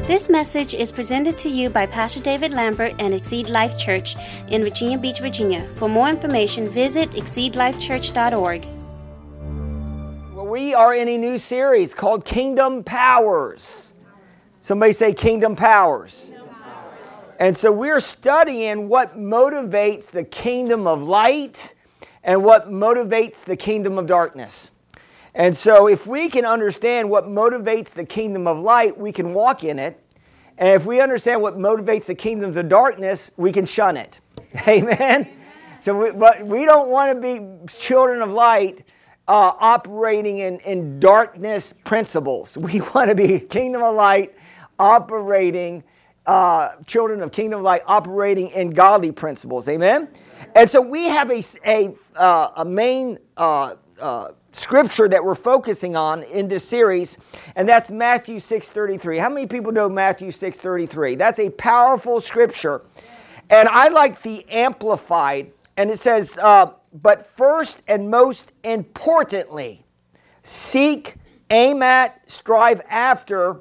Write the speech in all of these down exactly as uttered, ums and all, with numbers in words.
This message is presented to you by Pastor David Lambert and Exceed Life Church in Virginia Beach, Virginia. For more information, visit exceed life church dot org. Well, we are in a new series called Kingdom Powers. Somebody say Kingdom Powers. Kingdom Powers. And so we're studying what motivates the kingdom of light and what motivates the kingdom of darkness. And so if we can understand what motivates the kingdom of light, we can walk in it. And if we understand what motivates the kingdom of darkness, we can shun it. Amen? Amen. So we, but we don't want to be children of light uh, operating in, in darkness principles. We want to be kingdom of light operating, uh, children of kingdom of light operating in godly principles. Amen? And so we have a, a, uh, a main uh, uh scripture that we're focusing on in this series, and that's Matthew six thirty-three. How many people know Matthew six thirty-three? That's a powerful scripture. And I like the Amplified, and it says, uh, but first and most importantly, seek, aim at, strive after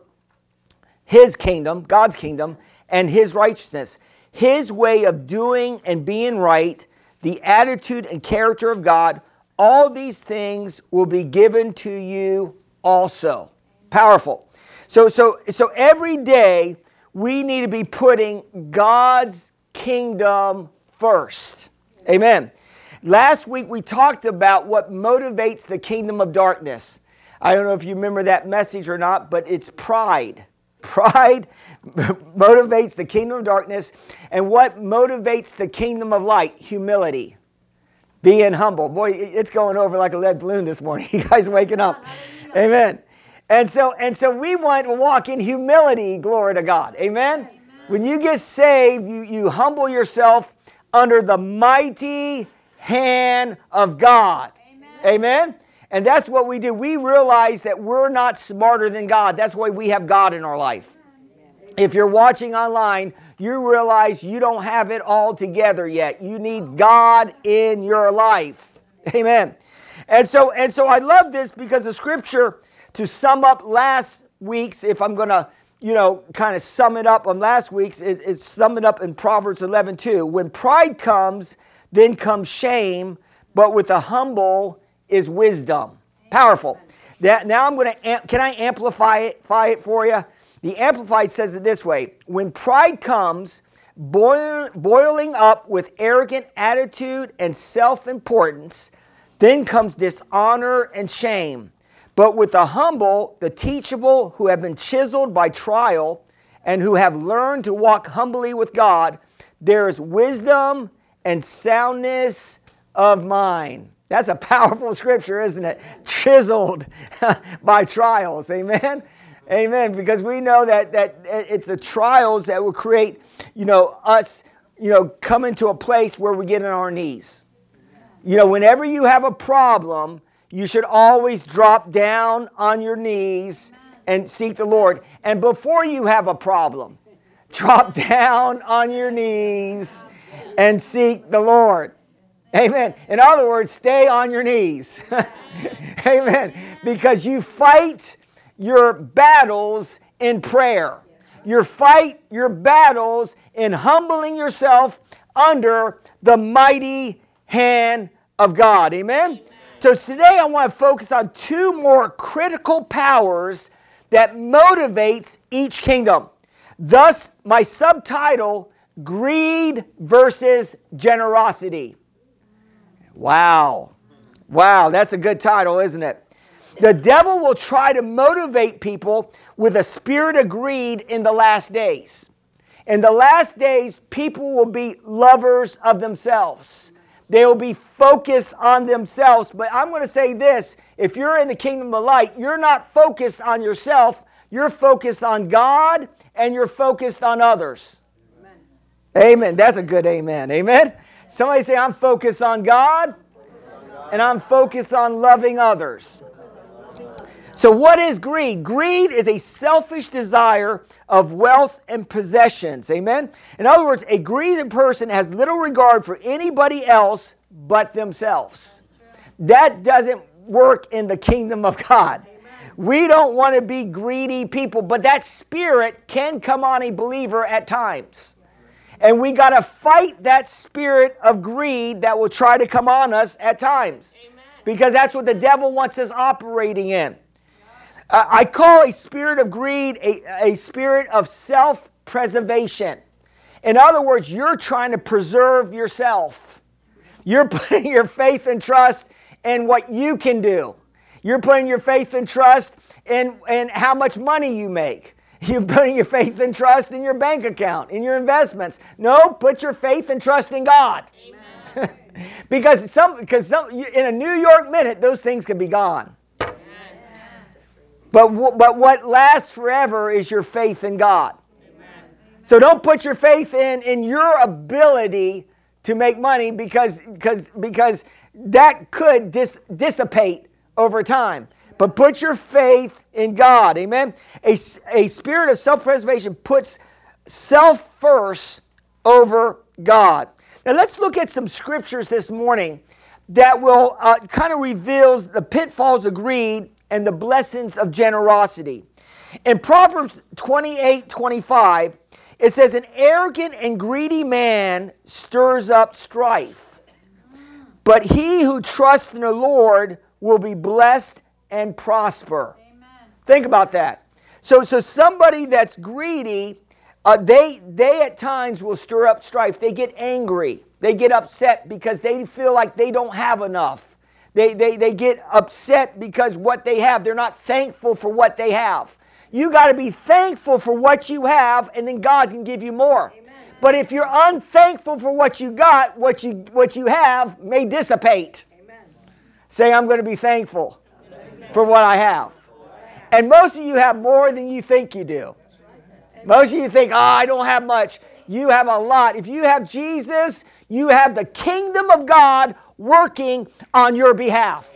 His kingdom, God's kingdom, and His righteousness. His way of doing and being right, the attitude and character of God. All these things will be given to you also. Powerful. So, so, so every day we need to be putting God's kingdom first. Amen. Last week we talked about what motivates the kingdom of darkness. I don't know if you remember that message or not, but it's pride. Pride motivates the kingdom of darkness. And what motivates the kingdom of light? Humility. Being humble. Boy, it's going over like a lead balloon this morning. You guys waking up. Amen. And so and so we want to walk in humility, glory to God. Amen. Amen. When you get saved, you, you humble yourself under the mighty hand of God. Amen. Amen. And that's what we do. We realize that we're not smarter than God. That's why we have God in our life. If you're watching online, you realize you don't have it all together yet. You need God in your life. Amen. And so, and so I love this because the scripture, to sum up last week's, if I'm going to, you know, kind of sum it up on last week's, is, is sum it up in Proverbs eleven two. When pride comes, then comes shame, but with the humble is wisdom. Powerful. That, now I'm going to, can I amplify it, it for you? The Amplified says it this way. When pride comes, boil, boiling up with arrogant attitude and self-importance, then comes dishonor and shame. But with the humble, the teachable, who have been chiseled by trial, and who have learned to walk humbly with God, there is wisdom and soundness of mind. That's a powerful scripture, isn't it? Chiseled by trials. Amen? Amen. Because we know that, that it's the trials that will create, you know, us, you know, coming to a place where we get on our knees. You know, whenever you have a problem, you should always drop down on your knees and seek the Lord. And before you have a problem, drop down on your knees and seek the Lord. Amen. In other words, stay on your knees. Amen. Because you fight your battles in prayer. You fight your battles in humbling yourself under the mighty hand of God. Amen? Amen. So today I want to focus on two more critical powers that motivates each kingdom. Thus, my subtitle, Greed versus Generosity. Wow. Wow, that's a good title, isn't it? The devil will try to motivate people with a spirit of greed in the last days. In the last days, people will be lovers of themselves. They will be focused on themselves. But I'm going to say this, if you're in the kingdom of light, you're not focused on yourself. You're focused on God and you're focused on others. Amen. Amen. That's a good amen. Amen. Somebody say, I'm focused on God and I'm focused on loving others. So what is greed? Greed is a selfish desire of wealth and possessions. Amen? In other words, a greedy person has little regard for anybody else but themselves. That doesn't work in the kingdom of God. We don't want to be greedy people, but that spirit can come on a believer at times. And we got to fight that spirit of greed that will try to come on us at times. Amen. Because that's what the devil wants us operating in. Uh, I call a spirit of greed a, a spirit of self-preservation. In other words, you're trying to preserve yourself. You're putting your faith and trust in what you can do. You're putting your faith and trust in, in how much money you make. You're putting your faith and trust in your bank account, in your investments. No, put your faith and trust in God. because some, because some, in a New York minute, those things can be gone. But, but what lasts forever is your faith in God. So don't put your faith in, in your ability to make money because, because, because that could dis, dissipate over time. But put your faith in God. Amen? A, a spirit of self-preservation puts self first over God. Now let's look at some scriptures this morning that will uh, kind of reveals the pitfalls of greed and the blessings of generosity. In Proverbs twenty-eight twenty-five, it says, an arrogant and greedy man stirs up strife, but he who trusts in the Lord will be blessed and prosper. Amen. Think about that. So, so somebody that's greedy, uh, they they at times will stir up strife. They get angry. They get upset because they feel like they don't have enough. They, they, they get upset because what they have, they're not thankful for what they have. You got to be thankful for what you have, and then God can give you more. Amen. But if you're unthankful for what you got, what you what you have may dissipate. Amen. Say, I'm going to be thankful Amen. For what I have. And most of you have more than you think you do. Most of you think, oh, I don't have much. You have a lot. If you have Jesus, you have the kingdom of God working on your behalf.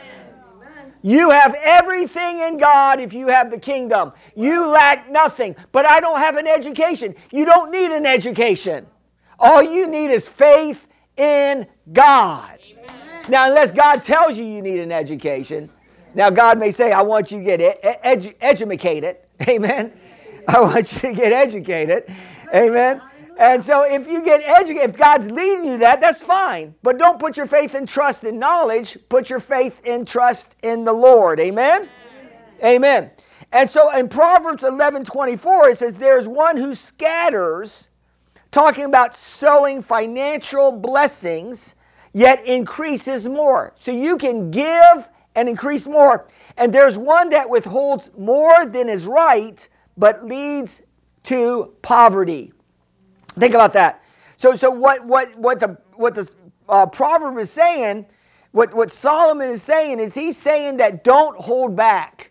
You have everything in God if you have the kingdom. You lack nothing. But I don't have an education. You don't need an education. All you need is faith in God. Amen. Now, unless God tells you you need an education, now God may say, I want you to get edu- educated. Amen. I want you to get educated. Amen. And so if you get educated, if God's leading you that, that's fine. But don't put your faith and trust in knowledge. Put your faith and trust in the Lord. Amen? Amen. Amen. And so in Proverbs eleven twenty-four, it says, there's one who scatters, talking about sowing financial blessings, yet increases more. So you can give and increase more. And there's one that withholds more than is right, but leads to poverty. Think about that. So, so what, what, what the, what the uh, proverb is saying, what, what Solomon is saying is he's saying that don't hold back.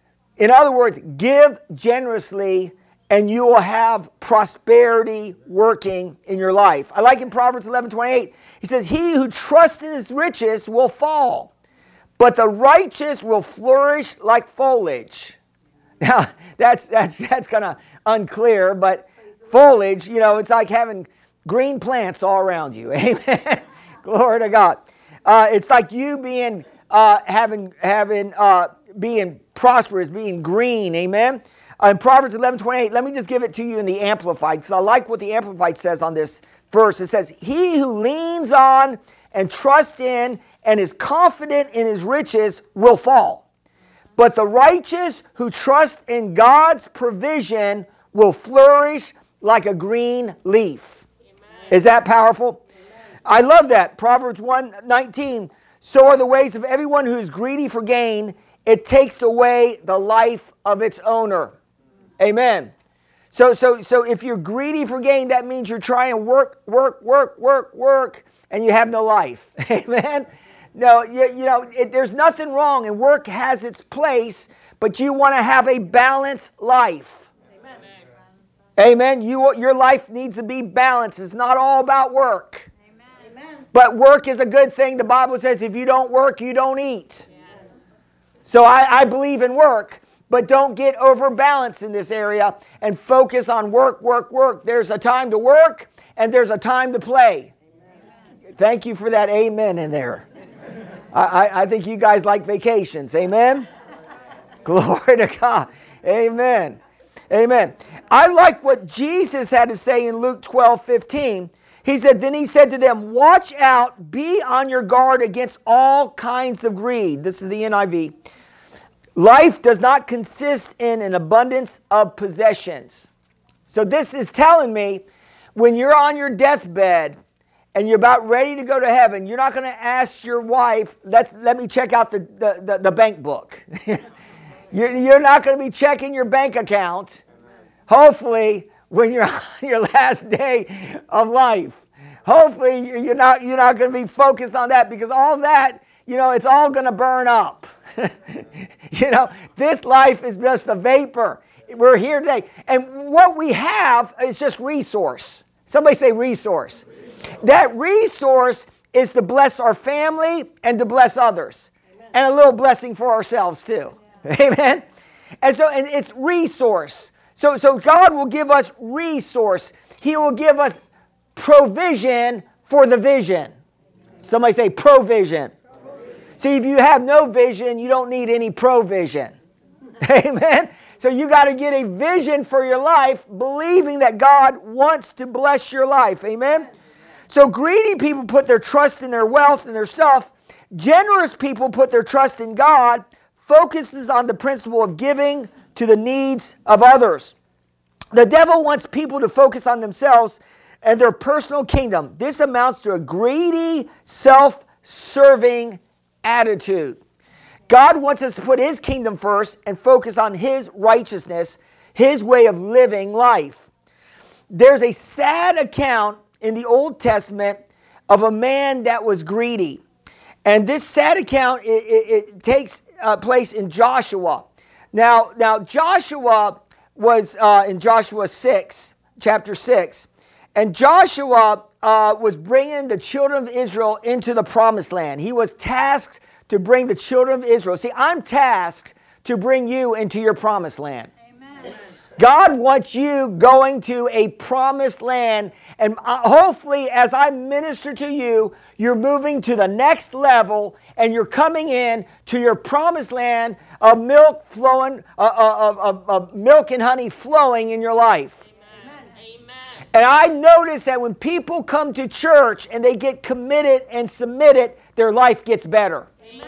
In other words, give generously and you will have prosperity working in your life. I like in Proverbs eleven twenty-eight, he says, he who trusts in his riches will fall, but the righteous will flourish like foliage. Now, that's, that's, that's kind of unclear, but foliage, you know, it's like having green plants all around you. Amen. Glory to God. Uh, it's like you being uh, having having uh, being prosperous, being green. Amen. Uh, in Proverbs eleven twenty-eight, let me just give it to you in the Amplified, because I like what the Amplified says on this verse. It says, he who leans on and trusts in and is confident in his riches will fall. But the righteous who trust in God's provision will flourish like a green leaf. Amen. Is that powerful? Amen. I love that. Proverbs one nineteen, so are the ways of everyone who is greedy for gain. It takes away the life of its owner. Amen. So, so, so if you're greedy for gain, that means you're trying to work, work, work, work, work, and you have no life. Amen. No, you, you know, it, there's nothing wrong, and work has its place, but you want to have a balanced life. Amen. You, your life needs to be balanced. It's not all about work. Amen. But work is a good thing. The Bible says if you don't work, you don't eat. Yes. So I, I believe in work, but don't get overbalanced in this area and focus on work, work, work. There's a time to work and there's a time to play. Amen. Thank you for that amen in there. I, I think you guys like vacations. Amen. Glory to God. Amen. Amen. I like what Jesus had to say in Luke twelve fifteen. He said, then he said to them, watch out, be on your guard against all kinds of greed. This is the N I V. Life does not consist in an abundance of possessions. So this is telling me when you're on your deathbed and you're about ready to go to heaven, you're not going to ask your wife, Let's, let me check out the, the, the, the bank book. you're, you're not going to be checking your bank account, hopefully, when you're on your last day of life. Hopefully, you're not, you're not going to be focused on that, because all that, you know, it's all going to burn up. You know, this life is just a vapor. We're here today. And what we have is just resource. Somebody say resource. That resource is to bless our family and to bless others. Amen. And a little blessing for ourselves too. Yeah. Amen. And so and it's resource. So, so God will give us resource. He will give us provision for the vision. Somebody say provision. See, if you have no vision, you don't need any provision. Amen. So you got to get a vision for your life, believing that God wants to bless your life. Amen. So greedy people put their trust in their wealth and their stuff. Generous people put their trust in God, focuses on the principle of giving to the needs of others. The devil wants people to focus on themselves and their personal kingdom. This amounts to a greedy, self-serving attitude. God wants us to put His kingdom first and focus on His righteousness, His way of living life. There's a sad account in the Old Testament of a man that was greedy. And this sad account, it, it, it takes uh, place in Joshua. Now, now Joshua was uh, in Joshua six, chapter six. And Joshua uh, was bringing the children of Israel into the promised land. He was tasked to bring the children of Israel. See, I'm tasked to bring you into your promised land. Amen. God wants you going to a promised land. And hopefully, as I minister to you, you're moving to the next level and you're coming in to your promised land of milk flowing, uh, of, of, of milk and honey flowing in your life. And I notice that when people come to church and they get committed and submitted, their life gets better. Amen.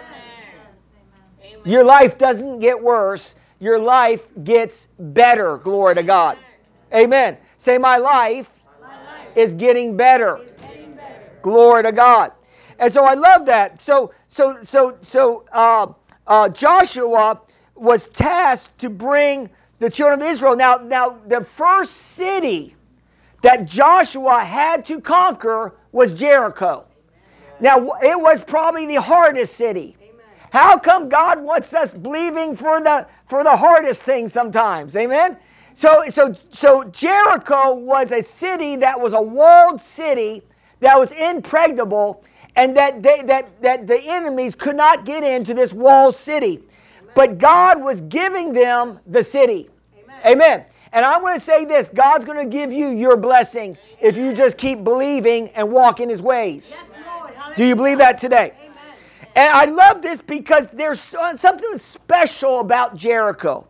Your life doesn't get worse. Your life gets better. Glory to God. Amen. Say, my life, my life is getting better. Is getting better. Glory to God. And so I love that. So, so, so, so uh, uh, Joshua was tasked to bring the children of Israel. Now, now the first city that Joshua had to conquer was Jericho. Now, it was probably the hardest city. How come God wants us believing for the for the hardest things sometimes? Amen? So, so, so Jericho was a city that was a walled city that was impregnable, and that they, that, that the enemies could not get into this walled city. But God was giving them the city. Amen. Amen. And I'm going to say this, God's going to give you your blessing if you just keep believing and walk in His ways. Yes, Lord. Do you believe that today? Amen. And I love this because there's something special about Jericho.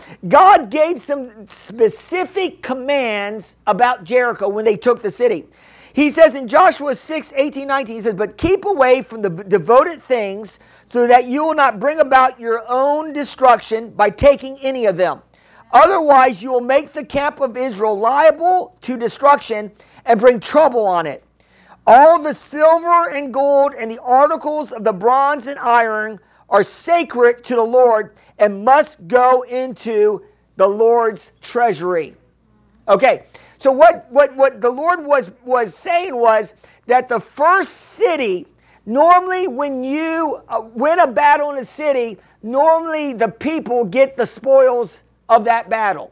God gave some specific commands about Jericho when they took the city. He says in Joshua six, eighteen, nineteen, he says, but keep away from the devoted things so that you will not bring about your own destruction by taking any of them. Otherwise, you will make the camp of Israel liable to destruction and bring trouble on it. All the silver and gold and the articles of the bronze and iron are sacred to the Lord and must go into the Lord's treasury. Okay, so what, what, what the Lord was, was saying was that the first city, normally when you uh, win a battle in a city, normally the people get the spoils of that battle.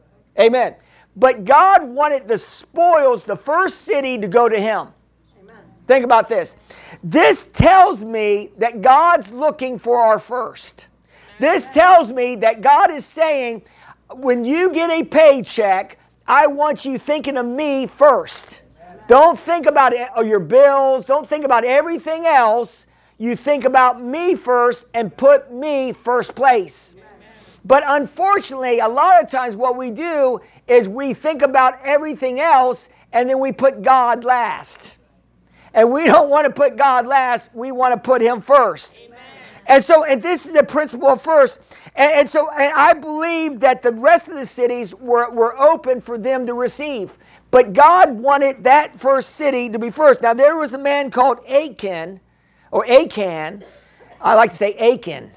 Amen. But God wanted the spoils, the first city, to go to Him. Amen. Think about this. This tells me that God's looking for our first. This tells me that God is saying, when you get a paycheck, I want you thinking of me first. Don't think about it, or your bills. Don't think about everything else. You think about me first and put me first place. But unfortunately, a lot of times what we do is we think about everything else and then we put God last. And we don't want to put God last. We want to put him first. Amen. And so, and this is a principle of first. And, and so, and I believe that the rest of the cities were, were open for them to receive. But God wanted that first city to be first. Now, there was a man called Achan, or Achan. I like to say Achan,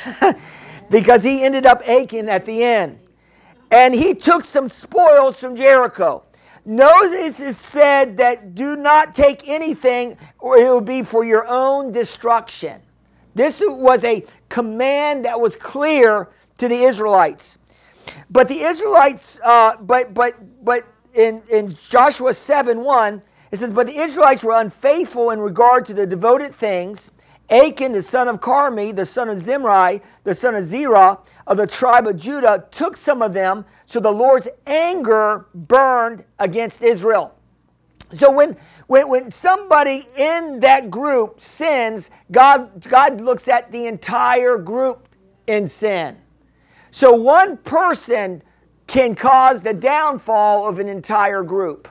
because he ended up Achan at the end. And he took some spoils from Jericho. Notice it said that do not take anything or it will be for your own destruction. This was a command that was clear to the Israelites. But the Israelites, uh, but but but in, in Joshua seven one, it says, but the Israelites were unfaithful in regard to the devoted things. Achan, the son of Carmi, the son of Zimri, the son of Zerah, of the tribe of Judah, took some of them, so the Lord's anger burned against Israel. So when, when, when somebody in that group sins, God, God looks at the entire group in sin. So one person can cause the downfall of an entire group.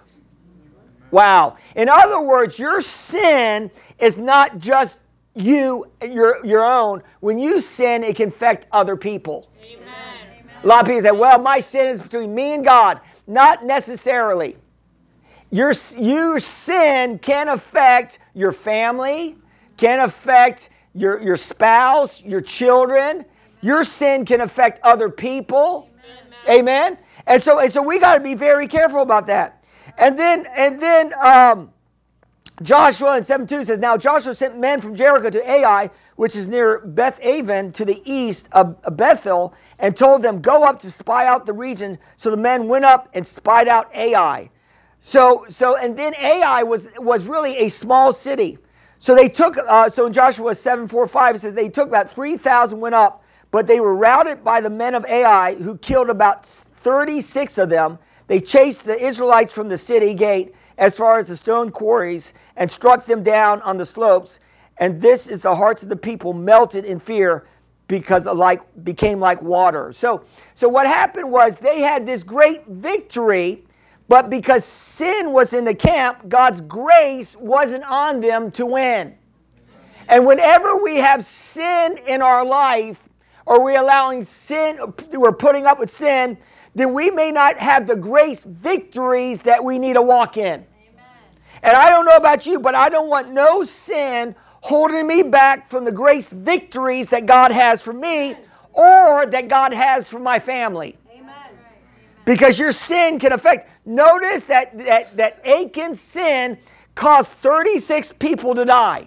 Wow. In other words, your sin is not just you, your, your own. When you sin, it can affect other people. Amen. A lot of people say, well, my sin is between me and God. Not necessarily. Your, your sin can affect your family, can affect your, your spouse, your children. Your sin can affect other people. Amen. Amen. And so, and so we got to be very careful about that. And then, and then, um, Joshua in seven two says, now Joshua sent men from Jericho to Ai, which is near Beth-aven, to the east of Bethel, and told them, go up to spy out the region. So the men went up and spied out Ai. So, so and then Ai was, was really a small city. So they took, uh, so in Joshua seven four five, it says they took about three thousand went up, but they were routed by the men of Ai, who killed about thirty-six of them. They chased the Israelites from the city gate as far as the stone quarries, and struck them down on the slopes. And this is the hearts of the people melted in fear, because it like became like water. So, so what happened was they had this great victory, but because sin was in the camp, God's grace wasn't on them to win. And whenever we have sin in our life, or we're allowing sin, we're putting up with sin, then we may not have the grace victories that we need to walk in. Amen. And I don't know about you, but I don't want no sin holding me back from the grace victories that God has for me or that God has for my family. Amen. Because your sin can affect. Notice that, that, that Achan's sin caused thirty-six people to die.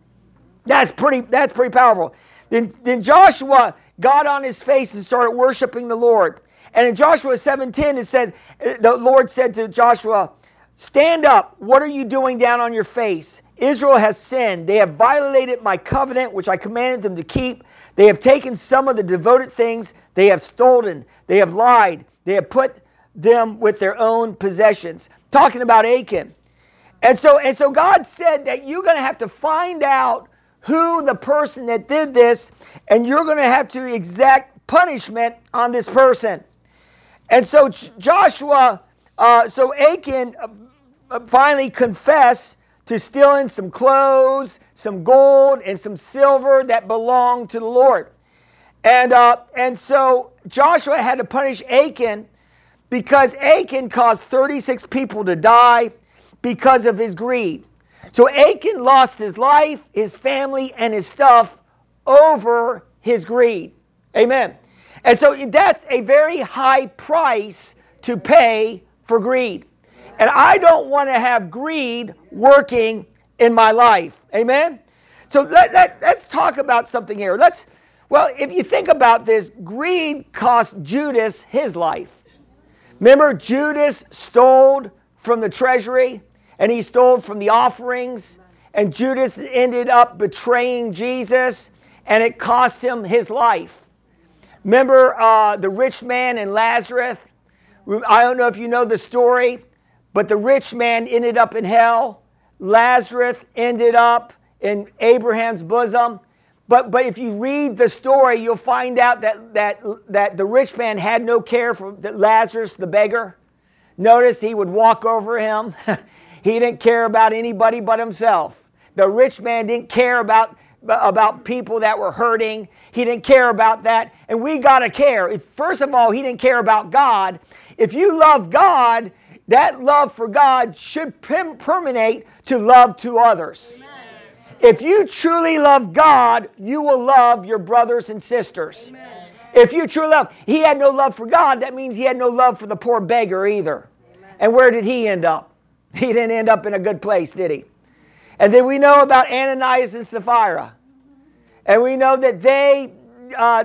That's pretty, that's pretty powerful. Then, then Joshua got on his face and started worshiping the Lord. And in Joshua seven ten, it says, the Lord said to Joshua, stand up. What are you doing down on your face? Israel has sinned. They have violated my covenant, which I commanded them to keep. They have taken some of the devoted things. They have stolen. They have lied. They have put them with their own possessions. Talking about Achan. And so, and so God said that you're going to have to find out who the person that did this, and you're going to have to exact punishment on this person. And so Joshua, uh, so Achan uh, finally confessed to stealing some clothes, some gold, and some silver that belonged to the Lord. And, uh, and so Joshua had to punish Achan because Achan caused thirty-six people to die because of his greed. So Achan lost his life, his family, and his stuff over his greed. Amen. And so that's a very high price to pay for greed. And I don't want to have greed working in my life. Amen? So let, let, let's talk about something here. Let's, well, if you think about this, greed cost Judas his life. Remember, Judas stole from the treasury, and he stole from the offerings, and Judas ended up betraying Jesus, and it cost him his life. Remember uh, the rich man and Lazarus? I don't know if you know the story, but the rich man ended up in hell. Lazarus ended up in Abraham's bosom. But but if you read the story, you'll find out that that that the rich man had no care for Lazarus, the beggar. Notice he would walk over him. He didn't care about anybody but himself. The rich man didn't care about about people that were hurting. He didn't care about that. And we got to care. If, first of all, he didn't care about God. If you love God, that love for God should permeate to love to others. Amen. If you truly love God, you will love your brothers and sisters. Amen. If you truly love, he had no love for God, that means he had no love for the poor beggar either. Amen. And where did he end up? He didn't end up in a good place, did he? And then we know about Ananias and Sapphira. And we know that they uh,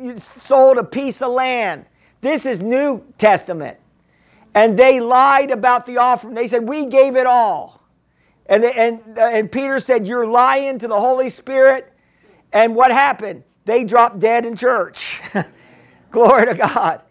sold a piece of land. This is New Testament. And they lied about the offering. They said, we gave it all. And, they, and, uh, and Peter said, you're lying to the Holy Spirit. And what happened? They dropped dead in church. Glory to God.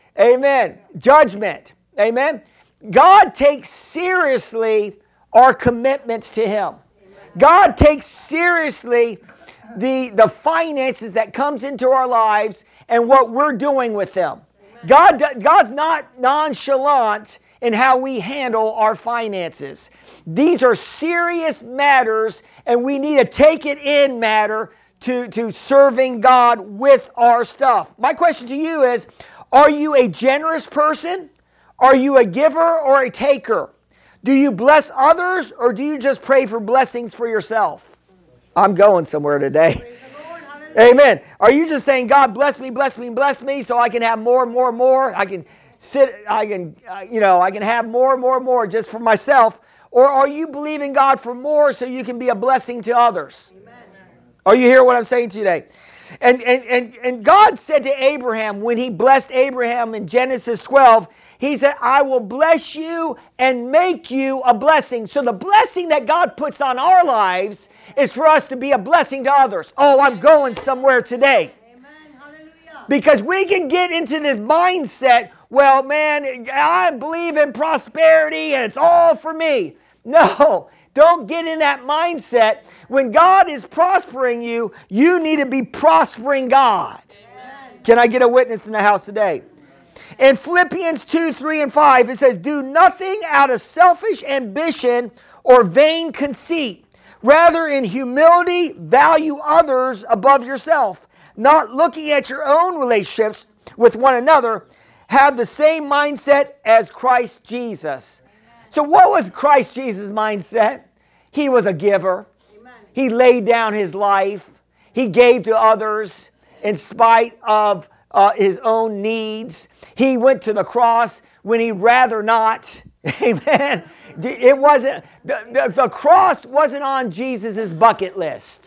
Amen. Judgment. Amen. God takes seriously our commitments to Him. God takes seriously the, the finances that comes into our lives and what we're doing with them. God, God's not nonchalant in how we handle our finances. These are serious matters, and we need to take it in matter to, to serving God with our stuff. My question to you is, are you a generous person? Are you a giver or a taker? Do you bless others, or do you just pray for blessings for yourself? I'm going somewhere today. Amen. Are you just saying, God, bless me, bless me, bless me, so I can have more and more and more? I can sit, I can, uh, you know, I can have more and more and more just for myself. Or are you believing God for more so you can be a blessing to others? Amen. Are you hearing what I'm saying to you today? And, and, and, and God said to Abraham, when he blessed Abraham in Genesis twelve, he said, I will bless you and make you a blessing. So the blessing that God puts on our lives is for us to be a blessing to others. Oh, I'm going somewhere today. Amen. Hallelujah. Because we can get into this mindset, well, man, I believe in prosperity and it's all for me. No, don't get in that mindset. When God is prospering you, you need to be prospering God. Amen. Can I get a witness in the house today? In Philippians two, three, and five, it says, do nothing out of selfish ambition or vain conceit. Rather, in humility, value others above yourself. Not looking at your own relationships with one another, have the same mindset as Christ Jesus. So what was Christ Jesus' mindset? He was a giver. He laid down his life. He gave to others in spite of uh, his own needs. He went to the cross when he'd rather not. Amen. It wasn't, the, the, the cross wasn't on Jesus' bucket list.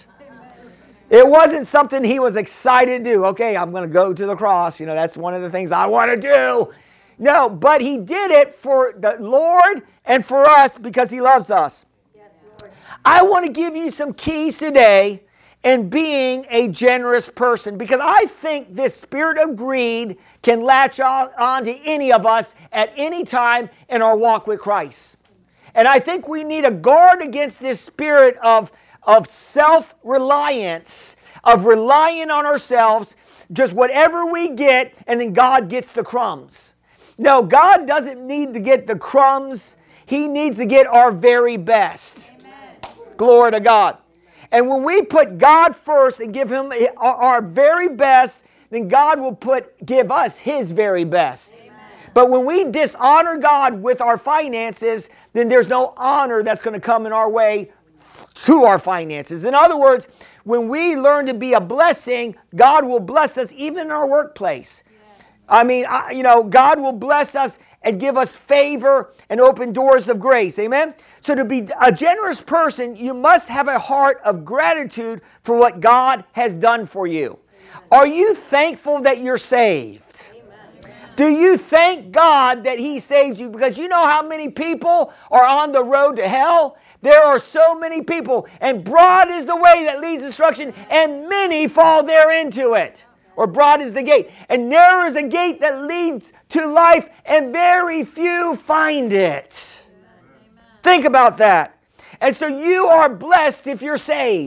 It wasn't something he was excited to do. Okay, I'm going to go to the cross. You know, that's one of the things I want to do. No, but he did it for the Lord and for us because he loves us. Yes, Lord. I want to give you some keys today in being a generous person, because I think this spirit of greed can latch on, on to any of us at any time in our walk with Christ. And I think we need to guard against this spirit of, of self-reliance, of relying on ourselves, just whatever we get, and then God gets the crumbs. No, God doesn't need to get the crumbs. He needs to get our very best. Amen. Glory to God. And when we put God first and give Him our very best, then God will put give us His very best. Amen. But when we dishonor God with our finances, then there's no honor that's going to come in our way to our finances. In other words, when we learn to be a blessing, God will bless us even in our workplace. I mean, I, you know, God will bless us and give us favor and open doors of grace. Amen? So to be a generous person, you must have a heart of gratitude for what God has done for you. Are you thankful that you're saved? Amen. Do you thank God that He saved you? Because you know how many people are on the road to hell? There are so many people, and broad is the way that leads to destruction, and many fall there into it. Or broad is the gate, and narrow is the gate that leads to life, and very few find it. Amen. Think about that. And so you are blessed if you're saved. Amen.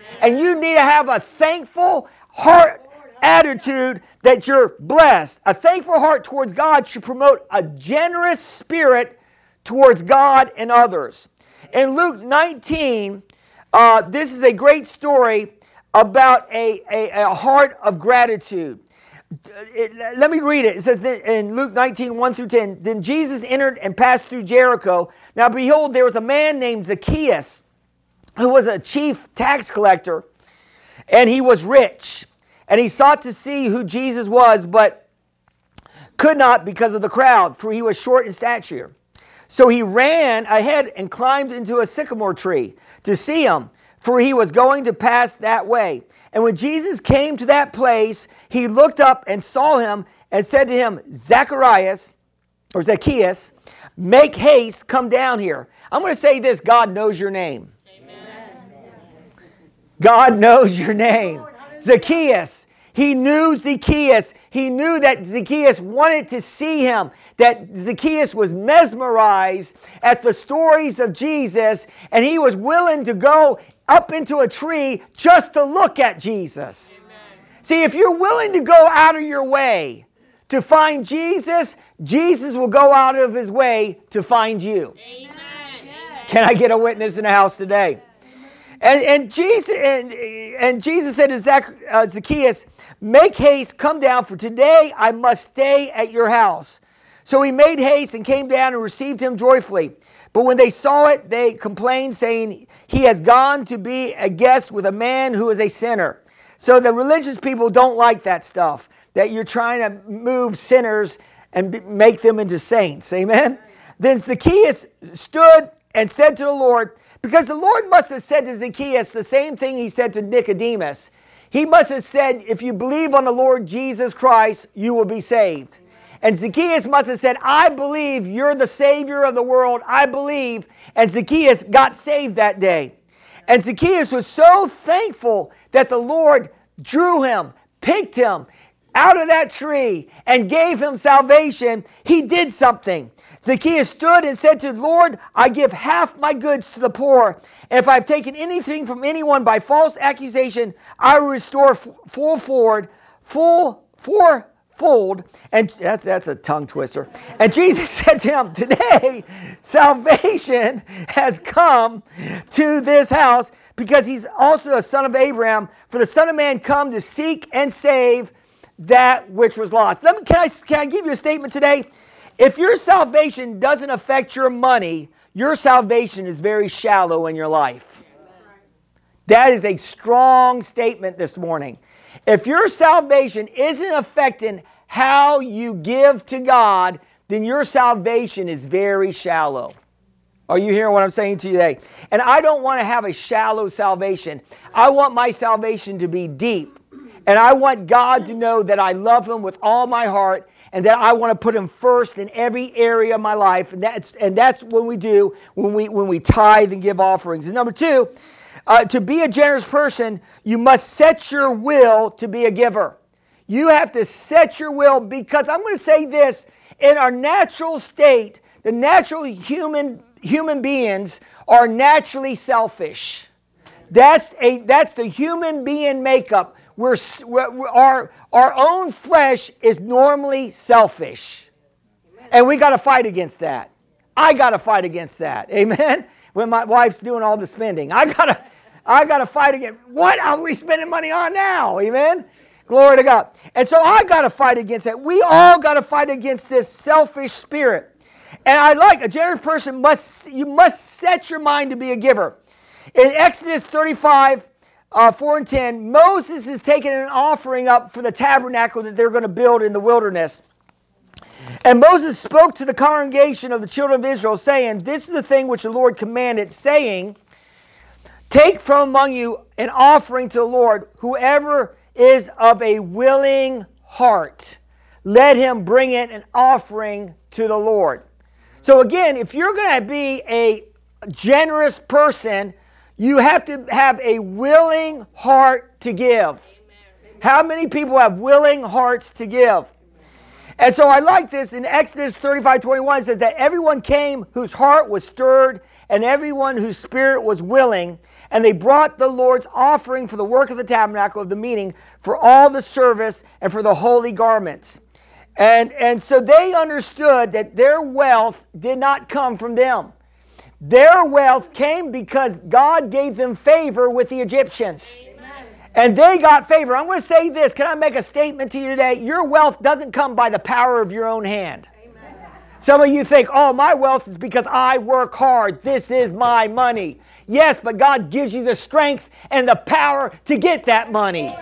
And you need to have a thankful heart attitude that you're blessed. A thankful heart towards God should promote a generous spirit towards God and others. In Luke nineteen, uh, this is a great story about a, a, a heart of gratitude. It, let me read it. It says in Luke nineteen, one through ten, then Jesus entered and passed through Jericho. Now behold, there was a man named Zacchaeus, who was a chief tax collector, and he was rich. And he sought to see who Jesus was, but could not because of the crowd, for he was short in stature. So he ran ahead and climbed into a sycamore tree to see him, for he was going to pass that way. And when Jesus came to that place, he looked up and saw him and said to him, Zacharias, or Zacchaeus, make haste, come down here. I'm going to say this, God knows your name. Amen. God knows your name. Zacchaeus. He knew Zacchaeus. He knew that Zacchaeus wanted to see him. That Zacchaeus was mesmerized at the stories of Jesus, and he was willing to go up into a tree just to look at Jesus. Amen. See, if you're willing to go out of your way to find Jesus, Jesus will go out of his way to find you. Amen. Can I get a witness in the house today? And, and Jesus and, and Jesus said to Zac, uh, Zacchaeus, make haste, come down, for today I must stay at your house. So he made haste and came down and received him joyfully. But when they saw it, they complained, saying, he has gone to be a guest with a man who is a sinner. So the religious people don't like that stuff, that you're trying to move sinners and make them into saints. Amen? Then Zacchaeus stood and said to the Lord, because the Lord must have said to Zacchaeus the same thing he said to Nicodemus. He must have said, if you believe on the Lord Jesus Christ, you will be saved. And Zacchaeus must have said, I believe you're the Savior of the world. I believe. And Zacchaeus got saved that day. And Zacchaeus was so thankful that the Lord drew him, picked him out of that tree and gave him salvation. He did something. Zacchaeus stood and said to the Lord, I give half my goods to the poor. And if I've taken anything from anyone by false accusation, I will restore full forward, full, fourfold. And that's, that's a tongue twister. And Jesus said to him, today salvation has come to this house, because he's also a son of Abraham. For the Son of Man come to seek and save that which was lost. Let me, can I, can I give you a statement today? If your salvation doesn't affect your money, your salvation is very shallow in your life. That is a strong statement this morning. If your salvation isn't affecting how you give to God, then your salvation is very shallow. Are you hearing what I'm saying to you today? And I don't want to have a shallow salvation. I want my salvation to be deep. And I want God to know that I love him with all my heart, and that I want to put him first in every area of my life. And that's and that's what we do when we when we tithe and give offerings. And number two, uh, to be a generous person, you must set your will to be a giver. You have to set your will, because I'm going to say this, in our natural state, the natural human human beings are naturally selfish. That's a that's the human being makeup. We're, we're, our, our own flesh is normally selfish. And we got to fight against that. I got to fight against that. Amen? When my wife's doing all the spending. I got to I got to fight against, what are we spending money on now? Amen? Glory to God. And so I got to fight against that. We all got to fight against this selfish spirit. And I like, a generous person must, you must set your mind to be a giver. In Exodus thirty-five, Uh, four and ten, Moses is taking an offering up for the tabernacle that they're going to build in the wilderness. And Moses spoke to the congregation of the children of Israel, saying, this is the thing which the Lord commanded, saying, take from among you an offering to the Lord. Whoever is of a willing heart, let him bring in an offering to the Lord. So again, if you're going to be a generous person, you have to have a willing heart to give. Amen. How many people have willing hearts to give? And so I like this in Exodus thirty-five twenty-one. It says that everyone came whose heart was stirred and everyone whose spirit was willing. And they brought the Lord's offering for the work of the tabernacle of the meeting, for all the service and for the holy garments. And, and so they understood that their wealth did not come from them. Their wealth came because God gave them favor with the Egyptians. Amen. And they got favor. I'm going to say this. Can I make a statement to you today? Your wealth doesn't come by the power of your own hand. Amen. Some of you think, oh, my wealth is because I work hard. This is my money. Yes, but God gives you the strength and the power to get that money.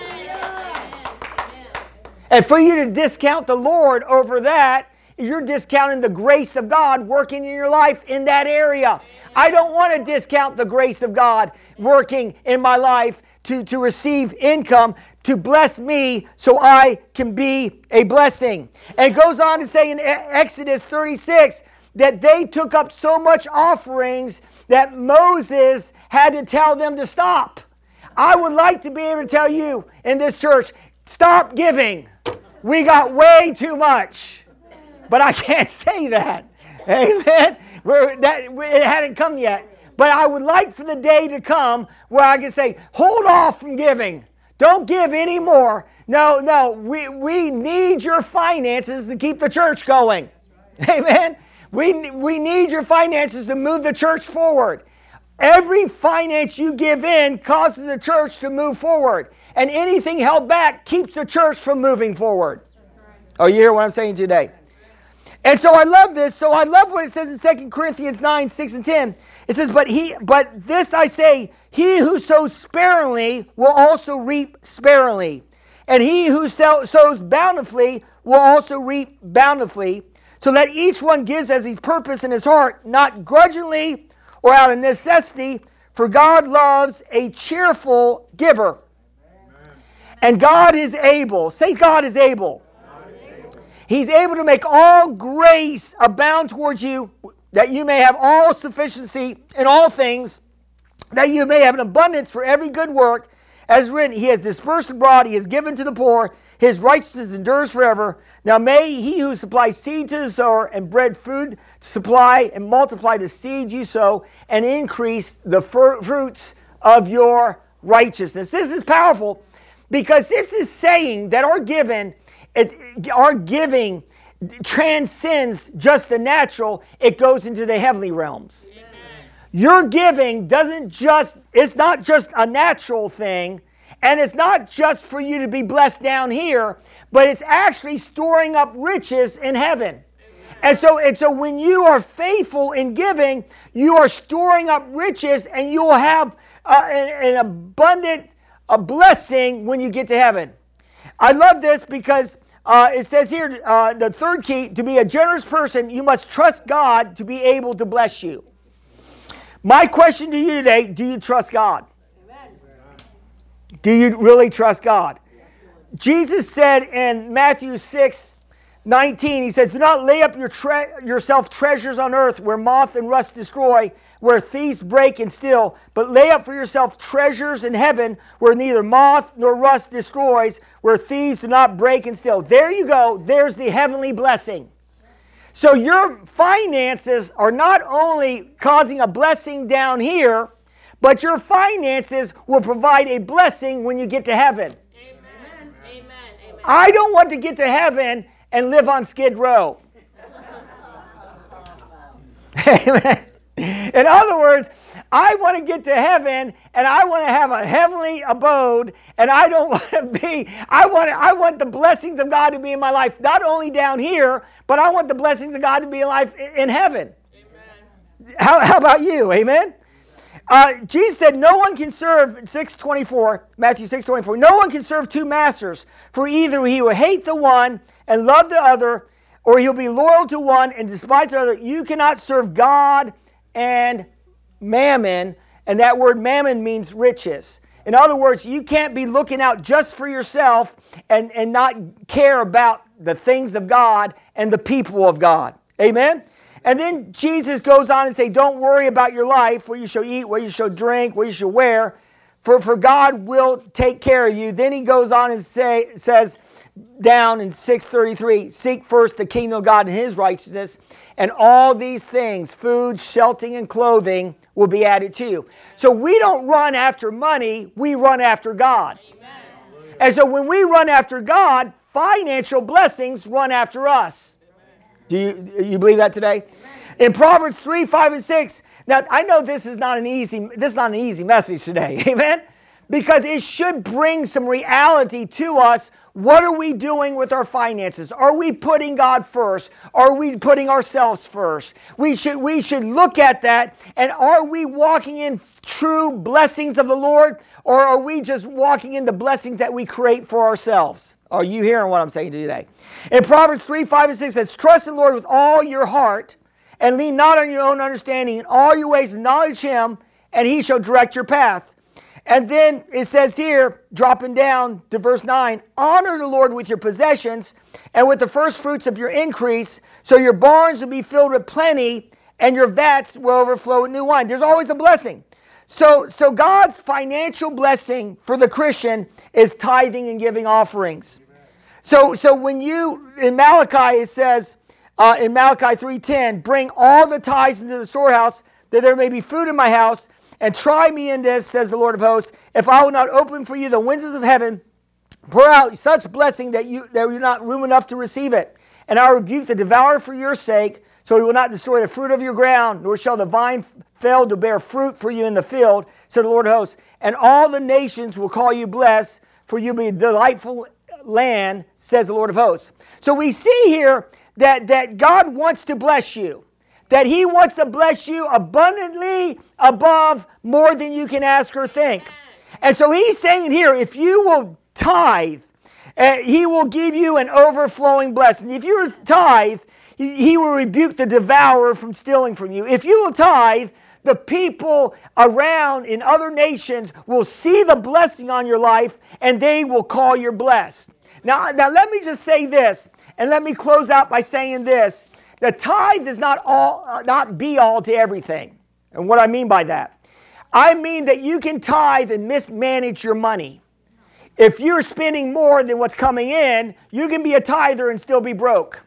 And for you to discount the Lord over that, you're discounting the grace of God working in your life in that area. I don't want to discount the grace of God working in my life to, to receive income, to bless me so I can be a blessing. And it goes on to say in Exodus thirty-six that they took up so much offerings that Moses had to tell them to stop. I would like to be able to tell you in this church, stop giving. We got way too much. But I can't say that. Amen. We're, that, it hadn't come yet. But I would like for the day to come where I can say, hold off from giving. Don't give any more. No, no. We, we need your finances to keep the church going. Amen. We, we need your finances to move the church forward. Every finance you give in causes the church to move forward. And anything held back keeps the church from moving forward. Oh, you hear what I'm saying today? And so I love this. So I love what it says in Second Corinthians nine, six and ten. It says, but he, but this I say, he who sows sparingly will also reap sparingly. And he who sows bountifully will also reap bountifully. So let each one gives as his purpose in his heart, not grudgingly or out of necessity, for God loves a cheerful giver. And God is able. Say God is able. God is able. He's able to make all grace abound towards you, that you may have all sufficiency in all things, that you may have an abundance for every good work. As written, he has dispersed abroad, he has given to the poor, his righteousness endures forever. Now may he who supplies seed to the sower and bread food to supply and multiply the seed you sow and increase the fruits of your righteousness. This is powerful. Because this is saying that our giving, it, our giving transcends just the natural. It goes into the heavenly realms. Amen. Your giving doesn't just, it's not just a natural thing. And it's not just for you to be blessed down here. But it's actually storing up riches in heaven. Amen. And so, and so when you are faithful in giving, you are storing up riches. And you will have uh, an, an abundant a blessing when you get to heaven. I love this because uh, it says here, uh, the third key, to be a generous person, you must trust God to be able to bless you. My question to you today, do you trust God? Amen. Do you really trust God? Jesus said in Matthew six nineteen, he says, do not lay up your tre- yourself treasures on earth where moth and rust destroy, where thieves break and steal, but lay up for yourself treasures in heaven where neither moth nor rust destroys, where thieves do not break and steal. There you go. There's the heavenly blessing. So your finances are not only causing a blessing down here, but your finances will provide a blessing when you get to heaven. Amen. Amen. Amen. I don't want to get to heaven and live on Skid Row. Amen. In other words, I want to get to heaven and I want to have a heavenly abode, and I don't want to be, I want to, I want the blessings of God to be in my life, not only down here, but I want the blessings of God to be in life in heaven. Amen. How, how about you? Amen? Uh, Jesus said, no one can serve, six twenty-four, Matthew six twenty-four, no one can serve two masters, for either he will hate the one and love the other, or he'll be loyal to one and despise the other. You cannot serve God and mammon, and that word mammon means riches. In other words, you can't be looking out just for yourself and, and not care about the things of God and the people of God. Amen? And then Jesus goes on and say, don't worry about your life, what you shall eat, what you shall drink, what you shall wear, for, for God will take care of you. Then he goes on and say, says, down in six thirty-three, seek first the kingdom of God and his righteousness, and all these things, food, shelter, and clothing, will be added to you. So we don't run after money, we run after God. Amen. And so when we run after God, financial blessings run after us. Do you, you believe that today? In Proverbs three, five, and six, now I know this is not an easy, this is not an easy message today, amen? Because it should bring some reality to us. What are we doing with our finances? Are we putting God first? Are we putting ourselves first? We should, we should look at that, and are we walking in true blessings of the Lord, or are we just walking in the blessings that we create for ourselves? Are you hearing what I'm saying to you today? In Proverbs three, five, and six, it says, trust in the Lord with all your heart, and lean not on your own understanding. In all your ways acknowledge him, and he shall direct your path. And then it says here, dropping down to verse nine, honor the Lord with your possessions and with the first fruits of your increase, so your barns will be filled with plenty and your vats will overflow with new wine. There's always a blessing. So, so God's financial blessing for the Christian is tithing and giving offerings. So, so when you, in Malachi, it says, uh, in Malachi three ten, bring all the tithes into the storehouse, that there may be food in my house, and try me in this, says the Lord of hosts, if I will not open for you the windows of heaven, pour out such blessing that you there is not room enough to receive it. And I will rebuke the devourer for your sake, so he will not destroy the fruit of your ground, nor shall the vine fail to bear fruit for you in the field, said the Lord of hosts. And all the nations will call you blessed, for you will be a delightful land, says the Lord of hosts. So we see here that, that God wants to bless you. That he wants to bless you abundantly above more than you can ask or think. And so he's saying here, if you will tithe, uh, he will give you an overflowing blessing. If you will tithe, he, he will rebuke the devourer from stealing from you. If you will tithe, the people around in other nations will see the blessing on your life, and they will call you blessed. Now, now let me just say this, and let me close out by saying this. The tithe is not all, uh, not be all to everything. And what I mean by that, I mean that you can tithe and mismanage your money. If you're spending more than what's coming in, you can be a tither and still be broke.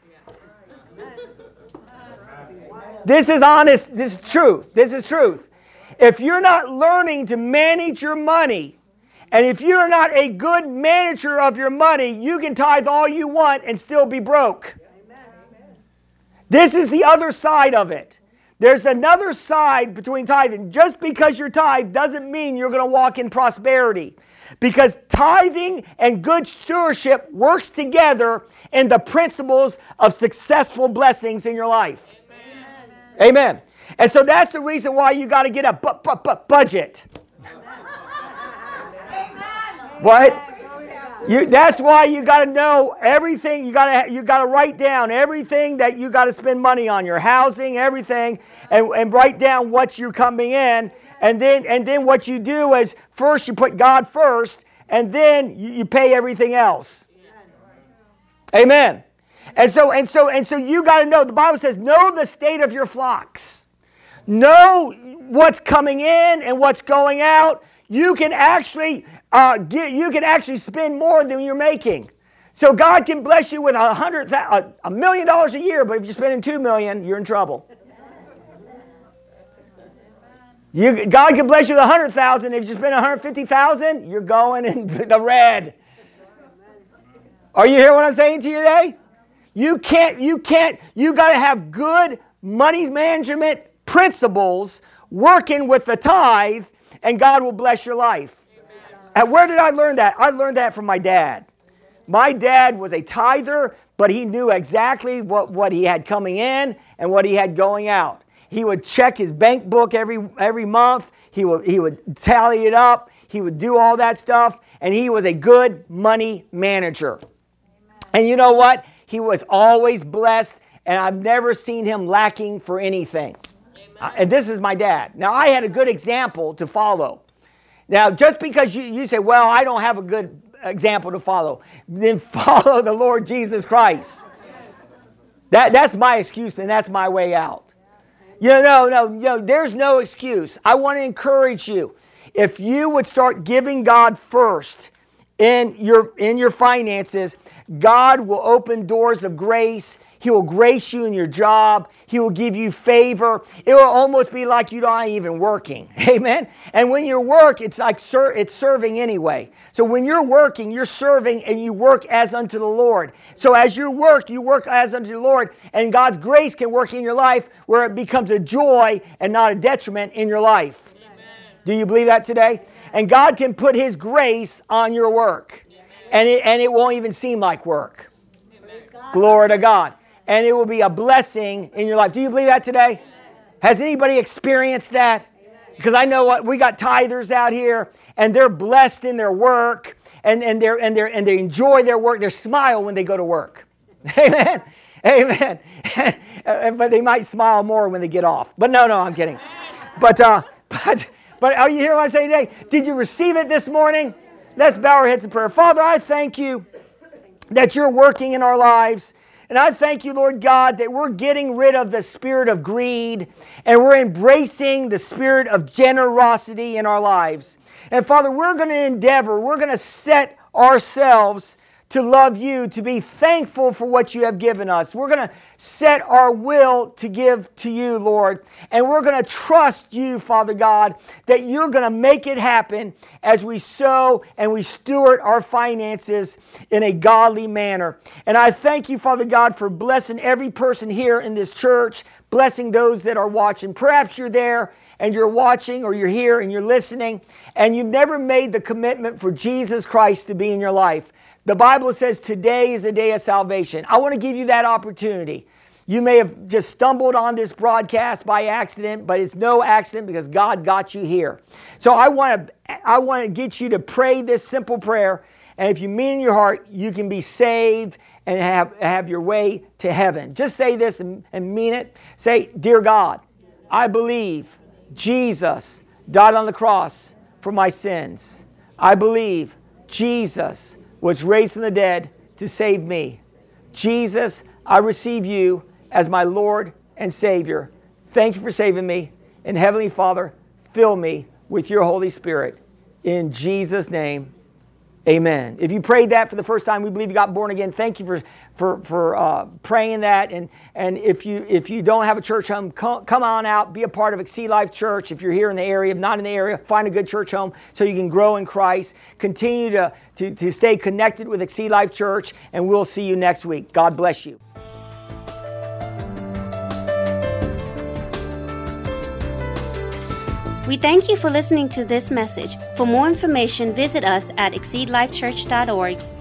This is honest, this is truth, this is truth. If you're not learning to manage your money, and if you're not a good manager of your money, you can tithe all you want and still be broke. This is the other side of it. There's another side between tithing. Just because you're tithe doesn't mean you're going to walk in prosperity. Because tithing and good stewardship works together in the principles of successful blessings in your life. Amen. Amen. And so that's the reason why you got to get a bu- bu- bu- budget. What? You, that's why you got to know everything. You got to you got to write down everything that you got to spend money on, your housing, everything, and, and write down what you're coming in. And then and then what you do is first you put God first, and then you, you pay everything else. Amen. And so and so and so you got to know. The Bible says, know the state of your flocks. Know what's coming in and what's going out. You can actually. Uh, get, you can actually spend more than you're making. So God can bless you with a hundred, a, a million dollars a year, but if you're spending two million, you're in trouble. You, God can bless you with a hundred thousand. If you spend one hundred fifty thousand, you're going in the red. Are you hearing what I'm saying to you today? You can't. You can't. You got to have good money management principles working with the tithe, and God will bless your life. And where did I learn that? I learned that from my dad. My dad was a tither, but he knew exactly what, what he had coming in and what he had going out. He would check his bank book every every month. He would, he would tally it up. He would do all that stuff. And he was a good money manager. Amen. And you know what? He was always blessed, and I've never seen him lacking for anything. Uh, and this is my dad. Now, I had a good example to follow. Now, just because you, you say, well, I don't have a good example to follow, then follow the Lord Jesus Christ. That, that's my excuse, and that's my way out. You know, no, no, no, there's no excuse. I want to encourage you. If you would start giving God first in your, in your finances, God will open doors of grace. He will grace you in your job. He will give you favor. It will almost be like you're not even working. Amen? And when you work, it's like ser- it's serving anyway. So when you're working, you're serving and you work as unto the Lord. So as you work, you work as unto the Lord. And God's grace can work in your life where it becomes a joy and not a detriment in your life. Amen. Do you believe that today? And God can put His grace on your work. And it, and it won't even seem like work. Glory to God. And it will be a blessing in your life. Do you believe that today? Amen. Has anybody experienced that? Amen. Because I know what we got tithers out here, and they're blessed in their work, and, and they're and they and they enjoy their work. They smile when they go to work. Amen. Amen. But they might smile more when they get off. But no, no, I'm kidding. But uh, but but are you hearing what I say today? Did you receive it this morning? Let's bow our heads in prayer. Father, I thank you that you're working in our lives. And I thank you, Lord God, that we're getting rid of the spirit of greed and we're embracing the spirit of generosity in our lives. And Father, we're going to endeavor, we're going to set ourselves to love you, to be thankful for what you have given us. We're going to set our will to give to you, Lord. And we're going to trust you, Father God, that you're going to make it happen as we sow and we steward our finances in a godly manner. And I thank you, Father God, for blessing every person here in this church, blessing those that are watching. Perhaps you're there and you're watching, or you're here and you're listening, and you've never made the commitment for Jesus Christ to be in your life. The Bible says today is a day of salvation. I want to give you that opportunity. You may have just stumbled on this broadcast by accident, but it's no accident because God got you here. So I want to I want to get you to pray this simple prayer. And if you mean in your heart, you can be saved and have, have your way to heaven. Just say this and, and mean it. Say, "Dear God, I believe Jesus died on the cross for my sins. I believe Jesus was raised from the dead to save me. Jesus, I receive you as my Lord and Savior. Thank you for saving me. And Heavenly Father, fill me with your Holy Spirit. In Jesus' name, amen." If you prayed that for the first time, we believe you got born again. Thank you for for for uh, praying that. And and if you if you don't have a church home, come, come on out, be a part of Exceed Life Church. If you're here in the area, if not in the area, find a good church home so you can grow in Christ. Continue to to, to stay connected with Exceed Life Church, and we'll see you next week. God bless you. We thank you for listening to this message. For more information, visit us at exceed life church dot org.